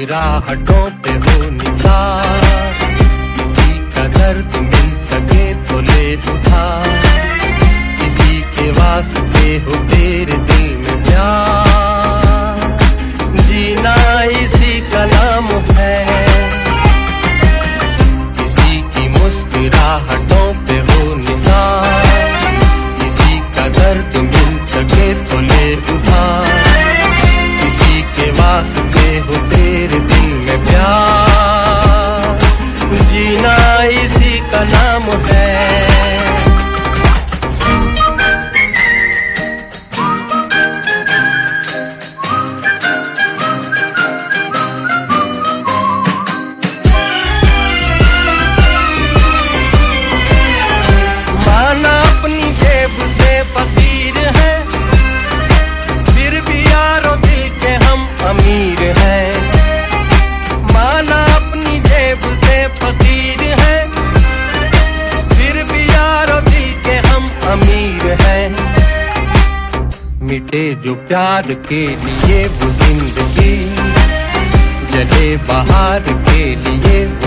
मुस्कुराहटों पे हो निसार, किसी का दर्द मिल सके तो ले उधार, किसी के वास्ते हो तेरे दिल में प्यार, जीना इसी का नाम है। किसी की मुस्कुराहटों पे हो निसार, किसी का दर्द मिल सके तो ले उधार, किसी के वास्ते हो तेरे दिल में प्यार, जीना इसी का नाम है। माना अपनी जेब से फकीर है, फिर भी यारो दिल के हम अमीर हैं। माना अपनी जेब से फकीर है, फिर भी यारो दिल के हम अमीर हैं। मिटे जो प्यार के लिए वो जिंदगी, जले बहार के लिए